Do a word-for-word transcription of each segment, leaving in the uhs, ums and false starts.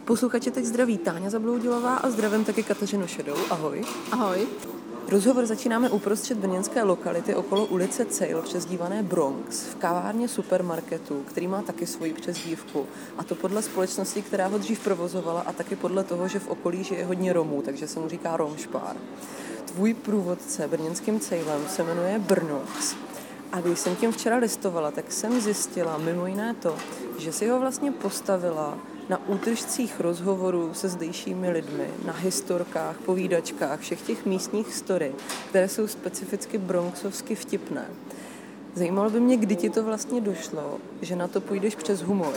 Posluchače teď zdraví Táňa Zabloudilová a zdravím taky Kateřinu Šedou. Ahoj. Ahoj. Rozhovor začínáme uprostřed brněnské lokality okolo ulice Cejl, přezdívané Bronx, v kavárně supermarketu, který má taky svoji přezdívku. A to podle společnosti, která ho dřív provozovala, a taky podle toho, že v okolí žije hodně Romů, takže se mu říká Romšpár. Tvůj průvodce brněnským Cejlem se jmenuje Brnox. A když jsem tím včera listovala, tak jsem zjistila mimo jiné to, že si ho vlastně postavila na útržcích rozhovorů se zdejšími lidmi, na historkách, povídačkách, všech těch místních story, které jsou specificky bronxovsky vtipné. Zajímalo by mě, kdy ti to vlastně došlo, že na to půjdeš přes humor.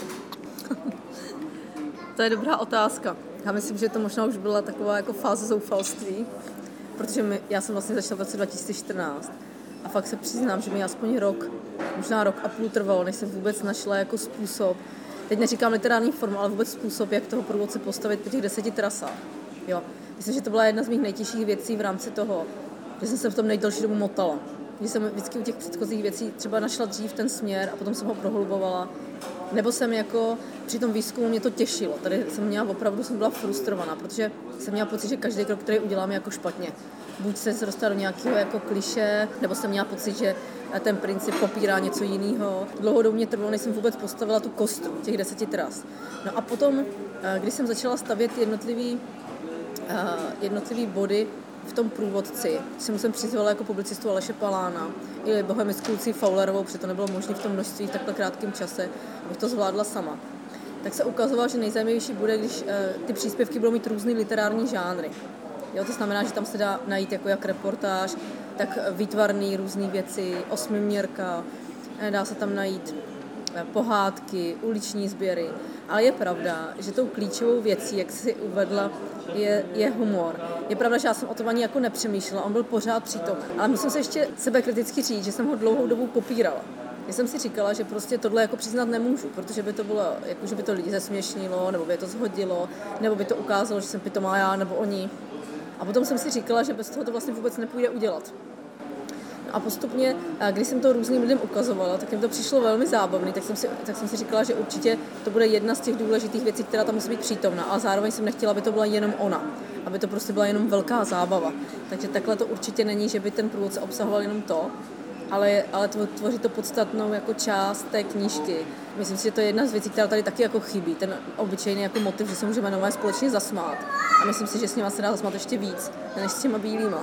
To je dobrá otázka. Já myslím, že to možná už byla taková jako fáze zoufalství, protože my, já jsem vlastně začala v roce dva tisíce čtrnáct a fakt se přiznám, že mi aspoň rok, možná rok a půl trvalo, než jsem vůbec našla jako způsob, teď neříkám literární formu, ale vůbec způsob, jak toho průvodce postavit po těch deseti trasách. Jo. Myslím, že to byla jedna z mých nejtěžších věcí v rámci toho, že jsem se v tom nejdelší dobu motala. Že jsem vždycky u těch předchozích věcí třeba našla dřív ten směr a potom jsem ho prohlubovala. Nebo jsem jako při tom výzkumu mě to těšilo. Tady jsem měla opravdu, jsem byla frustrovaná, protože jsem měla pocit, že každý krok, který udělám, je jako špatně. Buď se dostala do nějakého jako klišé, nebo jsem měla pocit, že ten princip popírá něco jiného. Dlouho do mě trvalo, než jsem vůbec postavila tu kostru těch deseti tras. No a potom, když jsem začala stavět jednotlivý, jednotlivý body v tom průvodci, jsem jsem přizvala jako publicistu Aleše Palána i bohemickou Lucí Faulerovou, protože to nebylo možné v tom množství v takhle krátkém čase, abych to zvládla sama. Tak se ukazovalo, že nejzajímavější bude, když ty příspěvky budou mít různý literární žánry. Jo, to znamená, že tam se dá najít jako jak reportáž, tak výtvarný různé věci, osmiměrka, dá se tam najít pohádky, uliční sběry. Ale je pravda, že tou klíčovou věcí, jak jsi uvedla, je, je humor. Je pravda, že já jsem o tom ani jako nepřemýšlela, on byl pořád přítomný. Ale musím se ještě sebekriticky říct, že jsem ho dlouhou dobu popírala. Já jsem si říkala, že prostě tohle jako přiznat nemůžu, protože by to bylo, jako, že by to lidi zesměšnilo, nebo by to zhodilo, nebo by to ukázalo, že jsem pitomá já nebo oni. A potom jsem si říkala, že bez toho to vlastně vůbec nepůjde udělat. A postupně, když jsem to různým lidem ukazovala, tak jim to přišlo velmi zábavný, tak jsem si, tak jsem si říkala, že určitě to bude jedna z těch důležitých věcí, která tam musí být přítomná. A zároveň jsem nechtěla, aby to byla jenom ona, aby to prostě byla jenom velká zábava. Takže takhle to určitě není, že by ten průvodce obsahoval jenom to, ale, ale tvoří to podstatnou jako část té knížky. Myslím si, že to je jedna z věcí, která tady taky jako chybí, ten obyčejný jako motiv, že se můžeme nové společně zasmát. A myslím si, že s nima se dá zasmát ještě víc, než s těma bílýma.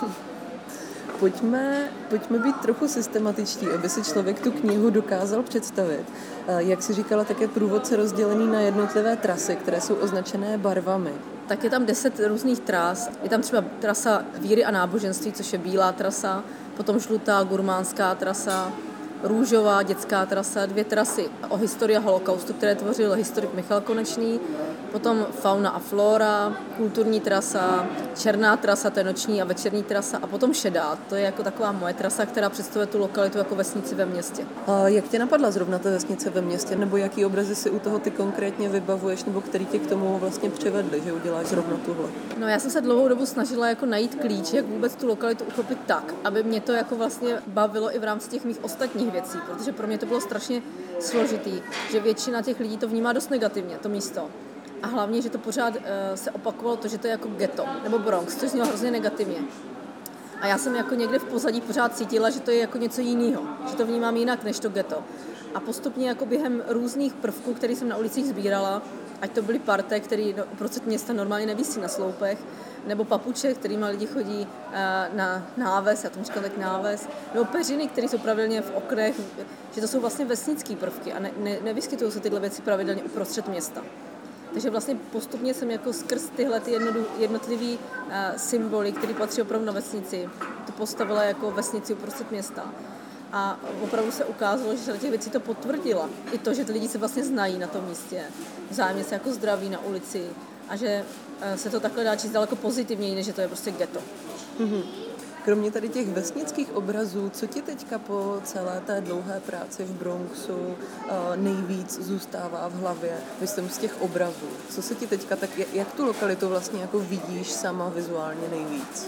Pojďme, pojďme být trochu systematičtí, aby si člověk tu knihu dokázal představit. Jak jsi říkala, tak je průvodce rozdělený na jednotlivé trasy, které jsou označené barvami. Tak je tam deset různých tras. Je tam třeba trasa víry a náboženství, což je bílá trasa, potom žlutá gurmánská trasa, růžová dětská trasa, dvě trasy o historii holokaustu, které tvořil historik Michal Konečný, potom fauna a flora, kulturní trasa, černá trasa, to je noční a večerní trasa, a potom šedá, to je jako taková moje trasa, která představuje tu lokalitu jako vesnici ve městě. A jak tě napadla zrovna ta vesnice ve městě, nebo jaký obrazy si u toho ty konkrétně vybavuješ, nebo který tě k tomu vlastně přivedli, že uděláš zrovna tuhle? No, já jsem se dlouhou dobu snažila jako najít klíč, jak vůbec tu lokalitu uchopit tak, aby mě to jako vlastně bavilo i v rámci těch mých ostatních věcí, protože pro mě to bylo strašně složitý, že většina těch lidí to vnímá dost negativně, to místo. A hlavně, že to pořád uh, se opakovalo to, že to je jako ghetto nebo Bronx, což znělo hrozně negativně. A já jsem jako někde v pozadí pořád cítila, že to je jako něco jiného, že to vnímám jinak než to ghetto. A postupně jako během různých prvků, které jsem na ulicích sbírala, ať to byly parte, které no, uprostřed města normálně nevisí na sloupech, nebo papuče, kterýma lidi chodí uh, na náves, já tomu říkám tak náves, nebo peřiny, které jsou pravidelně v oknech, že to jsou vlastně vesnické prvky a ne, ne, nevyskytují se tyhle věci pravidelně uprostřed města. Takže vlastně postupně jsem jako skrz tyhle ty jednotlivý uh, symboly, které patří opravdu na vesnici, to postavila jako vesnici uprostřed města. A opravdu se ukázalo, že řada těch věcí to potvrdila. I to, že ty lidi se vlastně znají na tom místě, vzájemně se jako zdraví na ulici a že uh, se to takhle dá číst daleko pozitivněji, než že to je prostě ghetto. Mm-hmm. Kromě tady těch vesnických obrazů, co ti teďka po celé té dlouhé práci v Bronxu nejvíc zůstává v hlavě, myslím z těch obrazů? Co se ti teďka, tak jak tu lokalitu vlastně jako vidíš sama vizuálně nejvíc?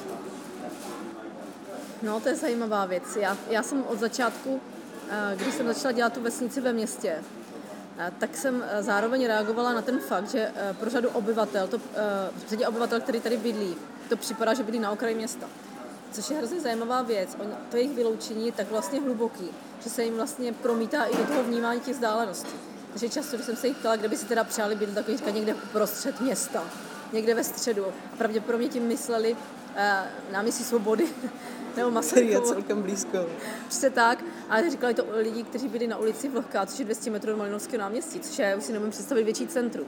No, to je zajímavá věc. Já, já jsem od začátku, když jsem začala dělat tu vesnici ve městě, tak jsem zároveň reagovala na ten fakt, že pro řadu obyvatel, to, řadě obyvatel, který tady bydlí, to připadá, že bydlí na okraji města. Což je hrozně zajímavá věc. To jejich vyloučení je tak vlastně hluboký, že se jim vlastně promítá i do toho vnímání těch vzdáleností. Takže často, když jsem se jich ptala, kde by si teda přáli bydlet, tak říkali někde uprostřed města, někde ve středu. A pravděpodobně tím mysleli uh, náměstí Svobody nebo Masarykovo. Je celkem blízko. Přesně tak. Ale říkali to lidi, kteří byli na ulici Vlhká, což je dvě stě metrů od Malinovského náměstí, což je, už si nemůžu představit, větší centrum.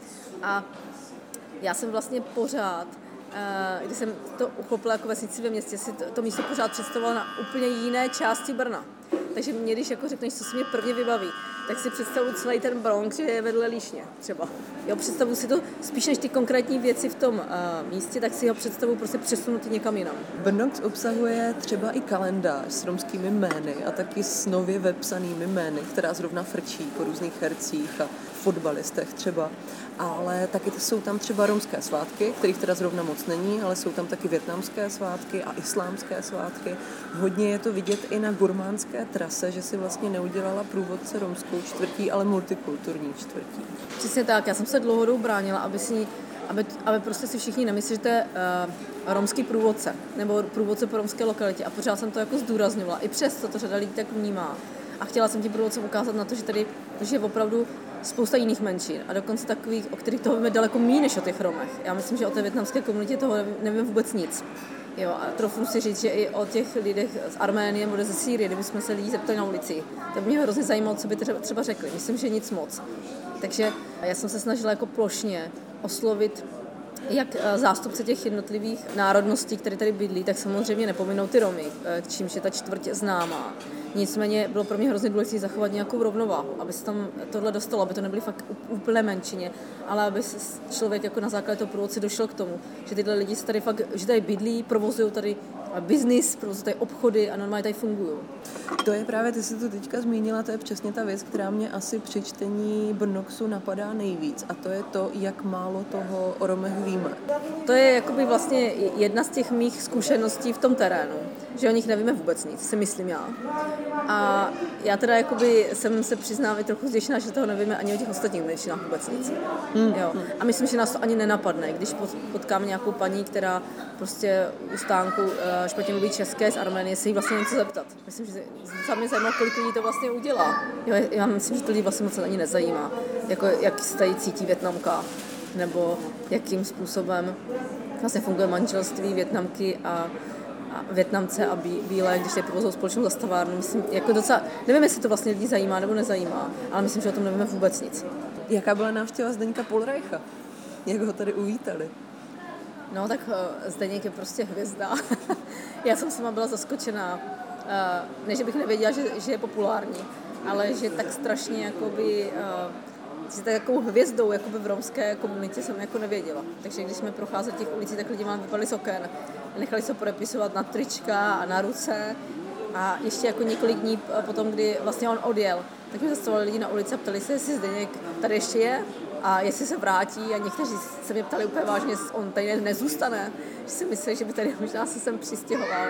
A já jsem vlastně pořád, uh, když jsem to uchopila jako vesnici ve městě, si to, to místo pořád představovala na úplně jiné části Brna. Takže mě, když jako řekneš, co se mě prvně vybaví, tak si představuji celý ten Bronx, že je vedle Líšně třeba. Jo, představuji si to spíš než ty konkrétní věci v tom uh, místě, tak si ho představuji prostě přesunutý někam jinam. Bronx obsahuje třeba i kalendář s romskými jmény a taky s nově vepsanými jmény, která zrovna frčí po různých hercích a fotbalistech třeba. Ale taky jsou tam třeba romské svátky, kterých teda zrovna moc není, ale jsou tam taky vietnamské svátky a islámské svátky. Hodně je to vidět i na gurmánské trase, že si vlastně neudělala průvodce romskou čtvrtí, ale multikulturní čtvrtí. Přesně tak, já jsem se dlouhodobě bránila, aby, si, aby, aby prostě si všichni nemysleli, že to je uh, romský průvodce, nebo průvodce po romské lokalitě. A pořád jsem to jako zdůrazňovala. I přesto to řada lidí tak vnímá. A chtěla jsem tím průvodcem ukázat na to, že tady že je opravdu spousta jiných menšin a dokonce takových, o kterých toho víme daleko méně než o těch Romech. Já myslím, že o té vietnamské komunitě toho nevím vůbec nic. Jo, a trochu si říct, že i o těch lidech z Arménie nebo ze Sýrie, kdybychom se lidí zeptali na ulici, tak mě hrozně zajímalo, co by třeba řekli. Myslím, že nic moc. Takže já jsem se snažila jako plošně oslovit jak zástupce těch jednotlivých národností, které tady bydlí, tak samozřejmě nepominou ty Romy, k čímž je ta čtvrť známá. Nicméně bylo pro mě hrozně důležité zachovat nějakou rovnováhu, aby se tam tohle dostalo, aby to nebyly fakt úplné menšině, ale aby člověk jako na základě toho průvodce došel k tomu, že tyhle lidi se tady fakt, že tady bydlí, provozují tady biznis, provozují tady obchody a normálně tady fungují. To je právě, ty jsi to teďka zmínila, to je přesně ta věc, která mě asi při čtení Brnoxu napadá nejvíc, a to je to, jak málo toho o Romech víme. To je jakoby vlastně jedna z těch mých zkušeností v tom terénu, že o nich nevíme vůbec nic, si myslím já. A já teda jakoby jsem se přiznává trochu zděšená, že toho nevíme ani o těch ostatních menšinách vůbec nic. Hmm. Jo. A myslím, že nás to ani nenapadne, když potkám nějakou paní, která prostě u stánku špatně mluví české z Arménie, se jí vlastně něco zeptat. Myslím, že se mě zajímalo, kolik lidí to vlastně udělá. Jo, já myslím, že to lidi vlastně moc ani nezajímá, jako jak se tady cítí Vietnamka, nebo jakým způsobem vlastně funguje manželství Vietnamky a a Vietnamce a bílé, když je provozou společnou zastavárnu. Myslím, jako docela, nevím, jestli to vlastně lidi zajímá nebo nezajímá, ale myslím, že o tom nevíme vůbec nic. Jaká byla návštěva Zdeňka Polreicha? Jak ho tady uvítali? No tak Zdeněk je prostě hvězda. Já jsem sama byla zaskočená. Ne, že bych nevěděla, že, že je populární, ale že tak strašně jakoby, že takovou hvězdou jakoby v romské komunitě jsem jako nevěděla. Takže když jsme procházeli těch ulicí, tak lidi mám vypadli z oken. Nechali se podepisovat na trička a na ruce. A ještě jako několik dní potom, kdy vlastně on odjel, tak mi zastavovali lidi na ulici a ptali se, jestli Zdeněk tady ještě je a jestli se vrátí. A někteří se mě ptali úplně vážně, jestli on tady nezůstane. Že si mysleli, že by tady možná se sem přistěhoval.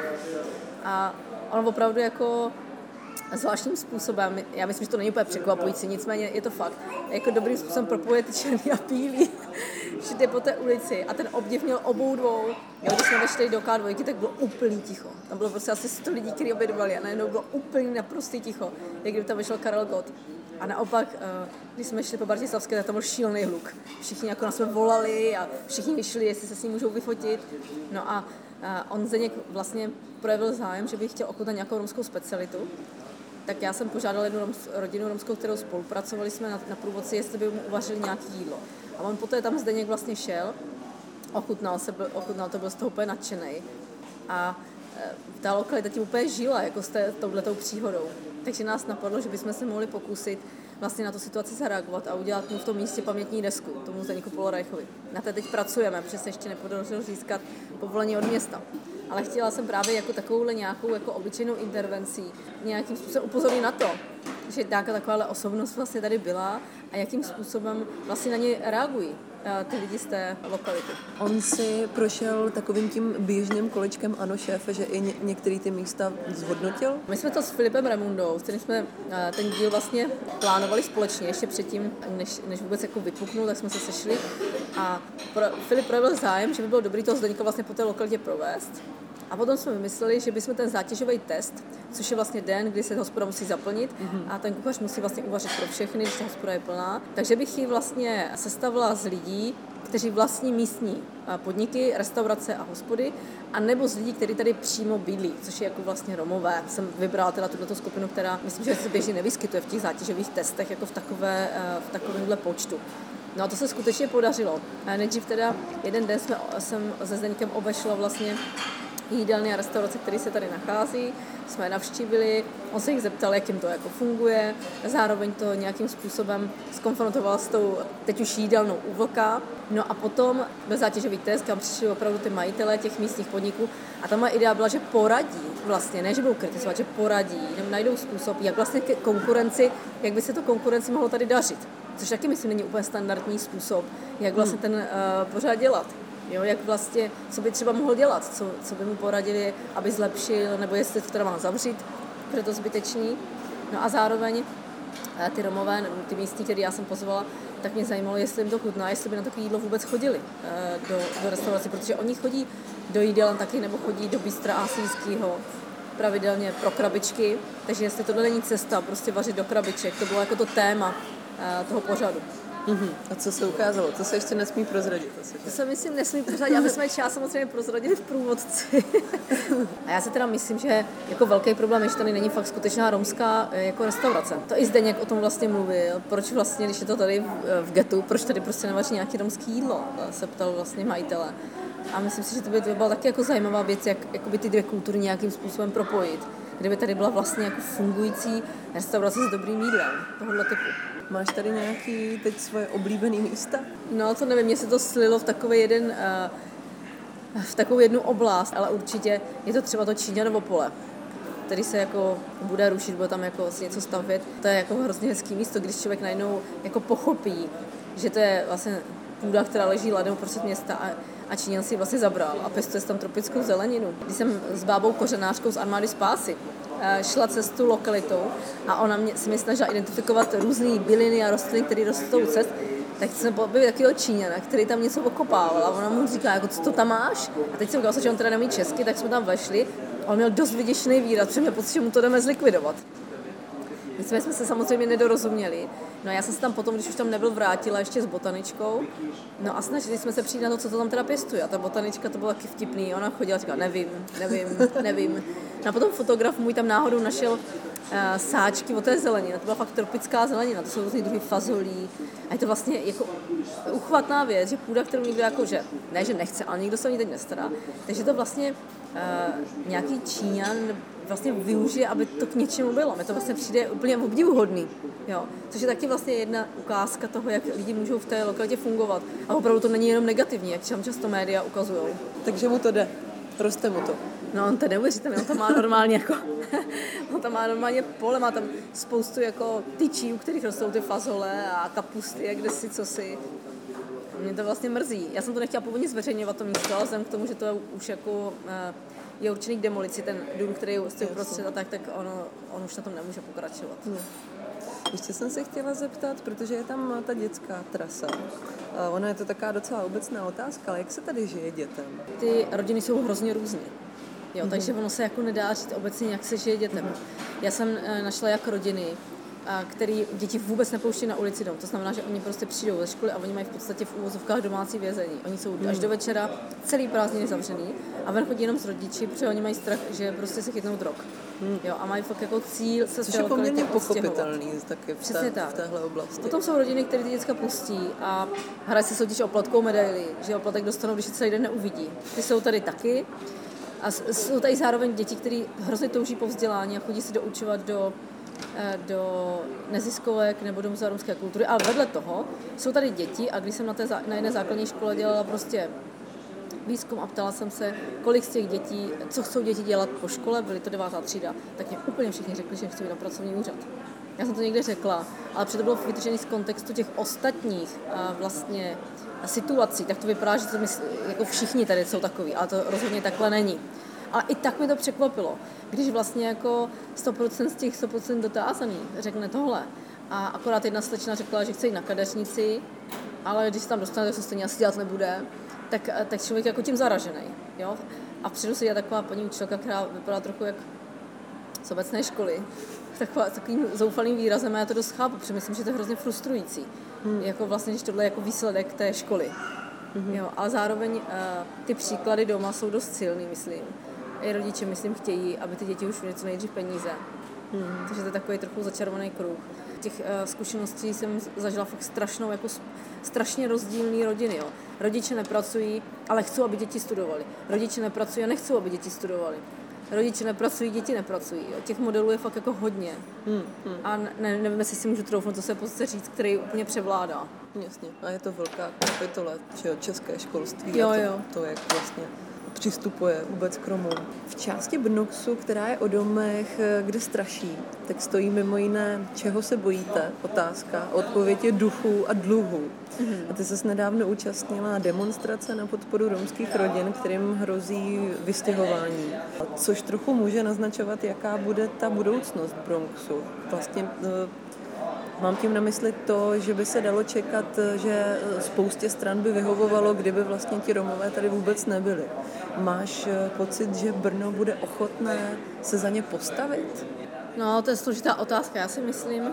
A on opravdu jako zvláštním způsobem, já myslím, že to není úplně překvapující, nicméně je to fakt, jako dobrým způsobem propojuje ty černý a bílý, že jde po té ulici a ten obdiv měl obou dvou. Jo, když jsme vešli do ká dva, tak bylo úplně ticho. Tam bylo prostě asi sto lidí, kteří obědovali a najednou bylo úplně naprostý ticho, jak kdyby tam vyšel Karel Gott. A naopak, když jsme šli po Bratislavské, tak tam byl šílený hluk. Všichni jako na sebe volali a všichni vyšli, jestli se s ním můžou vyfotit. No a on Zdeněk vlastně projevil zájem, že by chtěl ochutnat nějakou romskou specialitu. Tak já jsem požádala jednu roms, rodinu romskou, kterou spolupracovali jsme na, na průvodci, jestli by mu uvařili nějaké jídlo. A on poté tam Zdeněk vlastně šel, ochutnal, se, byl, ochutnal to byl z toho úplně nadšenej. A e, ta lokalita tím úplně žila, jako s té, touhletou příhodou. Takže nás napadlo, že bychom se mohli pokusit vlastně na tu situaci zareagovat a udělat mu v tom místě pamětní desku, tomu Zdeňku Polreichovi. Na té teď pracujeme, přesně ještě nepodařilo získat povolení od města. Ale chtěla jsem právě jako takovouhle nějakou jako obyčejnou intervencí nějakým způsobem upozornit na to, že nějaká takováhle osobnost vlastně tady byla a jakým způsobem vlastně na ně reagují ty lidi z té lokality. On si prošel takovým tím běžným kolečkem Ano šéfe, že i ně, některé ty místa zhodnotil? My jsme to s Filipem Remundou, s kterým jsme ten díl vlastně plánovali společně, ještě předtím, než, než vůbec jako vypuknul, tak jsme se sešli a pro, Filip projevil zájem, že by bylo dobré toho Zdeňka vlastně po té lokalitě provést. A potom jsme vymysleli, že bychom ten zátěžový test, což je vlastně den, kdy se hospoda musí zaplnit mm-hmm. a ten kuchař musí vlastně uvařit pro všechny, když ta hospoda je plná. Takže bych ji vlastně sestavila z lidí, kteří vlastní místní podniky, restaurace a hospody, a nebo z lidí, kteří tady přímo bydlí, což je jako vlastně Romové. Jsem vybrala teda tuto skupinu, která myslím, že se běžně nevyskytuje v těch zátěžových testech jako v, takové, v takovémhle počtu. No a to se skutečně podařilo. Nejdřív teda jeden den jsme, jsem se Zdeňkem obešla vlastně jídelny a restaurace, které se tady nachází, jsme je navštívili, on se jich zeptal, jak jim to jako funguje, zároveň to nějakým způsobem zkonfrontoval s tou teď už jídelnou u Vlka. No a potom byl zátěžový test, kam přišli opravdu ty majitelé těch místních podniků a ta moje idea byla, že poradí vlastně, ne, že budou kritizovat, že poradí, nebo najdou způsob, jak vlastně ke konkurenci, jak by se to konkurenci mohlo tady dařit. Což taky myslím není úplně standardní způsob, jak vlastně ten uh, pořád dělat. Jo, jak vlastně, co by třeba mohl dělat, co, co by mu poradili, aby zlepšil, nebo jestli to teda má zavřít, protože je to zbytečný. No a zároveň ty Romové, ty místní, které já jsem pozvala, tak mě zajímalo, jestli jim to chutná, jestli by na takové jídlo vůbec chodili do, do restaurace, protože oni chodí do jídelen taky, nebo chodí do bystra asijského pravidelně pro krabičky, takže jestli tohle není cesta, prostě vařit do krabiček, to bylo jako to téma toho pořadu. Uhum. A co se ukázalo? To se ještě nesmí prozradit. To se myslím nesmí prozradit, aby jsme část samozřejmě prozradili v průvodci. A já si teda myslím, že jako velký problém je, že tady není fakt skutečná romská jako restaurace. To i Zdeněk o tom vlastně mluvil. Proč vlastně, když je to tady v, v getu, proč tady prostě nevaří nějaké romské jídlo? Se ptal vlastně majitele. A myslím si, že to by to byla taky jako zajímavá věc, jak jakoby ty dvě kultury nějakým způsobem propojit. Kdyby tady byla vlastně jako fungující restaurace s dobrým jídlem tohoto typu. Máš tady nějaký teď svoje oblíbené místa? No, to nevím, mně se to slilo v takový jeden, uh, v takovou jednu oblast, ale určitě je to třeba to Číňanovo pole, který se jako bude rušit, bude tam jako něco stavět. To je jako hrozně hezký místo, když člověk najednou jako pochopí, že to je vlastně půda, která leží ladem uprostřed města a, a Číňan si vlastně zabral a pěstuje tam tropickou zeleninu. Když jsem s bábou kořenářkou z Armády spásy šla cestu lokalitou a ona mě, se mi snažila identifikovat různé byliny a rostliny, které rostou cest, tak jsem byl takového Číňana, který tam něco okopával a ona mu říká, jako, co to tam máš? A teď jsem říkala, že on teda nemí česky, tak jsme tam vešli a on měl dost vyděšený výraz, protože měl pocit, že mu to jdeme zlikvidovat. Nicméně jsme se samozřejmě nedorozuměli. No a já jsem se tam potom, když už tam nebyl, vrátila ještě s botaničkou. No a snažili jsme se přijít na to, co to tam teda pěstuje. A ta botanička, to bylo taky vtipný. Ona chodila a říkala, nevím, nevím, nevím. No a potom fotograf můj tam náhodou našel uh, sáčky od té zeleniny. To byla fakt tropická zelenina, to jsou různý druhy fazolí. A je to vlastně jako uchvatná věc, že půda, kterou někdo jako, že ne, že nechce, ale nikdo se o ní teď nestará. Takže to vlastně uh, nějaký Číňan vlastně využije, aby to k něčemu bylo. Mně to vlastně přijde úplně obdivuhodný. Jo. Což je taky vlastně jedna ukázka toho, jak lidi můžou v té lokalitě fungovat. A opravdu to není jenom negativní, jak tam často média ukazují. Takže mu to jde. Roste mu to. No on to neuvěřitelný, on tam má normálně jako, on tam má normálně pole, má tam spoustu jako tyčí, u kterých rostou ty fazole a kapusty, jak kdesi cosi. Mě to vlastně mrzí. Já jsem to nechtěla původně zveřejňovat to místo, ale vzhledem k tomu, že to je už jako je určený k demolici, ten dům, který je uprostřed a tak, tak ono, on už na tom nemůže pokračovat. No. Ještě jsem se chtěla zeptat, protože je tam ta dětská trasa. A ona je to taková docela obecná otázka, ale jak se tady žije dětem? Ty rodiny jsou hrozně různé. Jo, mm-hmm. Takže ono se jako nedá říct obecně, jak se žije dětem. Mm-hmm. Já jsem našla jak rodiny, který děti vůbec nepouští na ulici dom. To znamená, že oni prostě přijdou ze školy a oni mají v podstatě v úvozovkách domácí vězení. Oni jsou až do večera celý prázdniny zavřený a ven chodí jenom s rodiči, protože oni mají strach, že prostě se chytnou drog. Hmm. Jo, a mají fakt jako cíl se z té lokality pochopitelný taky v, té, v téhle oblasti. Potom jsou rodiny, které ty děcka pustí a hrají se soutěž o platkou medaili, že oplatek dostanou, když se celý den neuvidí. Ty jsou tady taky. A jsou tady zároveň děti, které hrozně touží po vzdělání a chodí se doučovat do do neziskovek nebo do muzea romské kultury, ale vedle toho jsou tady děti a když jsem na, té, na jedné základní škole dělala prostě výzkum a ptala jsem se, kolik z těch dětí, co chcou děti dělat po škole, byly to devátá třída, tak mě úplně všichni řekli, že chci jít na pracovní úřad. Já jsem to někde řekla, ale protože to bylo vytržené z kontextu těch ostatních a vlastně situací, tak to vypadá, že to mysl, jako všichni tady jsou takový, ale to rozhodně takhle není. Ale i tak mi to překvapilo, když vlastně jako sto procent z těch sto procent dotázaných řekne tohle. A akorát jedna slečna řekla, že chce jít na kadeřnici, ale když se tam dostane, tak se stejně asi dělat nebude, tak, tak člověk je jako tím zaražený. Jo? A přijdu se dělat taková paní učitelka, která vypadá trochu jak z obecné školy, taková, takovým zoufalým výrazem, a já to dost chápu, protože myslím, že to je hrozně frustrující. Hmm. Jako vlastně, že tohle je jako výsledek té školy. Hmm. Jo, ale zároveň uh, ty příklady doma jsou dost silný, myslím. I rodiče, myslím, chtějí, aby ty děti už měly co nejdřív peníze. Hmm. Takže to je takový trochu začarovaný kruh. Těch uh, zkušeností jsem zažila fakt strašnou, jako strašně rozdílný rodiny. Jo. Rodiče nepracují, ale chcou, aby děti studovaly. Rodiče nepracují a nechcou, aby děti studovaly. Rodiče nepracují, děti nepracují. Jo. Těch modelů je fakt jako hodně. Hmm, hmm. A ne, nevím, jestli si můžu troufnout, to se prostě říct, který úplně převládá. Jasně. A je to velká kapitola české školství. Jo, a to, jo. to, jak vlastně přistupuje vůbec k Romům. V části Bnuxu, která je o domech, kde straší, tak stojí mimo jiné, čeho se bojíte? Otázka. Odpověď je duchů a dluhů. Mm-hmm. A ty ses nedávno účastnila demonstrace na podporu romských rodin, kterým hrozí vystěhování. Což trochu může naznačovat, jaká bude ta budoucnost Bronxu. Vlastně mám tím na mysli to, že by se dalo čekat, že spoustě stran by vyhovovalo, kdyby vlastně ti Romové tady vůbec nebyli. Máš pocit, že Brno bude ochotné se za ně postavit? No, to je složitá otázka. Já si myslím,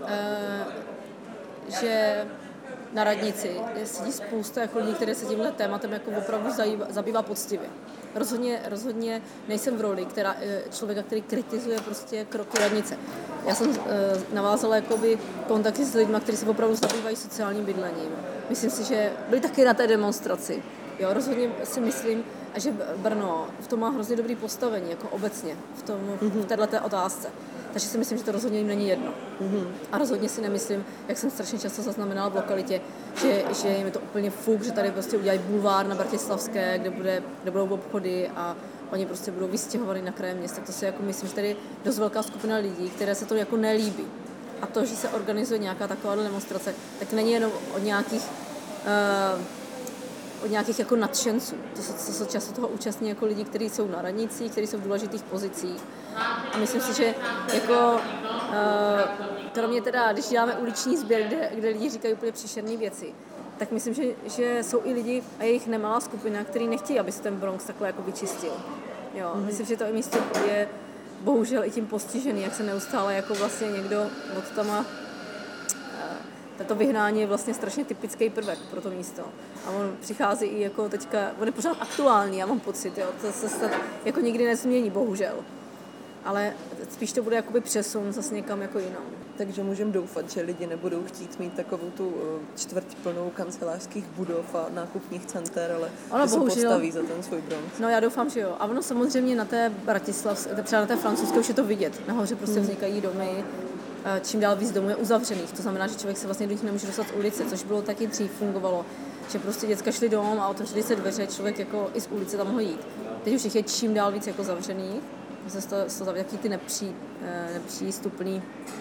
že na radnici sedí spousta jako lidí, které se tímhle tématem jako opravdu zabývá poctivě. Rozhodně, rozhodně nejsem v roli která, člověka, který kritizuje prostě kroky radnice. Já jsem e, navázala jakoby kontakty s lidmi, kteří se opravdu zabývají sociálním bydlením. Myslím si, že byli taky na té demonstraci. Jo, rozhodně si myslím, že Brno v tom má hrozně dobrý postavení, jako obecně, v, tom, mm-hmm. v této otázce. Takže si myslím, že to rozhodně jim není jedno. Mm-hmm. A rozhodně si nemyslím, jak jsem strašně často zaznamenala v lokalitě, že, že jim je to úplně fuk, že tady prostě udělají bulvár na Bratislavské, kde, bude, kde budou obchody a oni prostě budou vystěhovaní na kraje města. To si jako myslím, že tady je dost velká skupina lidí, které se to jako nelíbí. A to, že se organizuje nějaká taková demonstrace, tak není jenom od nějakých uh, od nějakých jako nadšenců. To se, to se často toho účastní jako lidi, kteří jsou na radnicích, kteří jsou v důležitých pozicích. A myslím si, že jako uh, kromě teda, když děláme uliční sběr, kde, kde lidi říkají úplně příšerné věci, tak myslím, že, že jsou i lidi, a je jich nemalá skupina, kteří nechtějí, aby se ten Bronx takhle jako vyčistil. Jo, mm-hmm. Myslím, že to místo je bohužel i tím postižený, jak se neustále jako vlastně někdo od tam má. Tato vyhnání je vlastně strašně typický prvek pro to místo. A on přichází i jako teďka, on je pořád aktuální, já mám pocit, jo, to se snad jako nikdy nezmění, bohužel. Ale spíš to bude jakoby přesun zase někam jako jinam. Takže můžeme doufat, že lidi nebudou chtít mít takovou tu čtvrť plnou kancelářských budov a nákupních center, ale ono, že se postaví za ten svůj Bronx. No já doufám, že jo. A ono samozřejmě na té Bratislavské, třeba na té francouzské už je to vidět. Nahoře prostě hmm. vznikají domy, čím dál víc domů je uzavřených. To znamená, že člověk se vlastně do nich nemůže dostat z ulice, což bylo taky dřív fungovalo. Že prostě děcka šli domů a otevřeli se dveře, člověk jako i z ulice tam mohl jít. Teď už jich je čím dál víc jako zavřených. Zase to jsou taky ty nepří, nepřístupný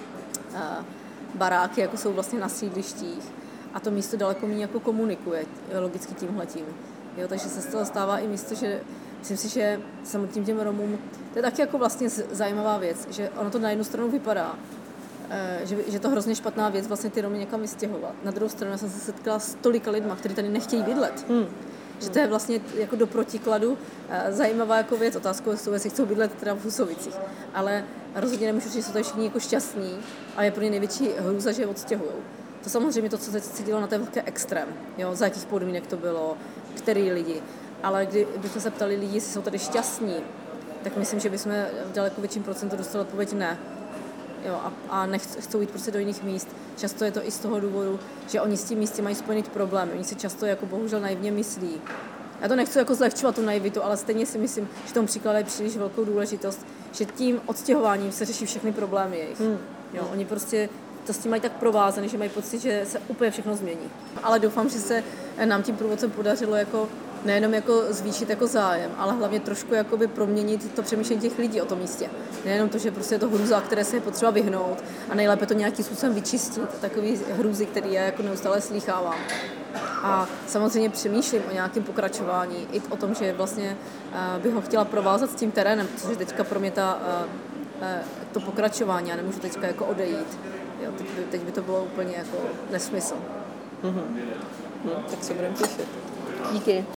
baráky, jako jsou vlastně na sídlištích. A to místo daleko méně jako komunikuje logicky tímhletím. Jo, takže se z toho stává i místo, že myslím si, že samotným těm Romům, to je taky jako vlastně zajímavá věc, že ono to na jednu stranu vypadá, že, že to hrozně špatná věc vlastně ty Romy někam vystěhovat. Na druhou stranu jsem se setkala s tolika lidma, kteří tady nechtějí bydlet. Hmm. Že to je vlastně jako do protikladu zajímavá jako věc. Otázkou je, jestli chcou bydlet teda v Husovicích. Ale rozhodně nemůžu říct, že jsou tady všichni jako šťastní a je pro ně největší hrůza, že je odstěhujou. To samozřejmě to, co se dělo na té velké extrém, jo, za jakých podmínek to bylo, který lidi. Ale kdybychom se ptali lidí, jestli jsou tady šťastní, tak myslím, že bychom v daleko větším procentu dostali odpověď ne. Jo, a, a nechcou jít prostě do jiných míst. Často je to i z toho důvodu, že oni s tím místě mají spojený problém. Oni si často jako bohužel naivně myslí. Já to nechci jako zlehčovat tu naivitu, ale stejně si myslím, že tomu přikládají příliš velkou důležitost, že tím odstěhováním se řeší všechny problémy jejich. Hmm. Jo, oni prostě to s tím mají tak provázané, že mají pocit, že se úplně všechno změní. Ale doufám, že se nám tím průvodcem podařilo jako nejenom jako zvýšit jako zájem, ale hlavně trošku jakoby proměnit to přemýšlení těch lidí o tom místě. Nejenom to, že prostě je to hrůza, které se je potřeba vyhnout a nejlépe to nějakým způsobem vyčistit, takový hrůzy, který já jako neustále slýchávám. A samozřejmě přemýšlím o nějakém pokračování, i o tom, že vlastně uh, bych ho chtěla provázat s tím terénem, protože teďka pro mě ta, uh, uh, to pokračování, já nemůžu teďka jako odejít. Jo, teď, by, teď by to bylo úplně jako nesmysl. Mm-hmm. No, tak se budeme těšit. Díky.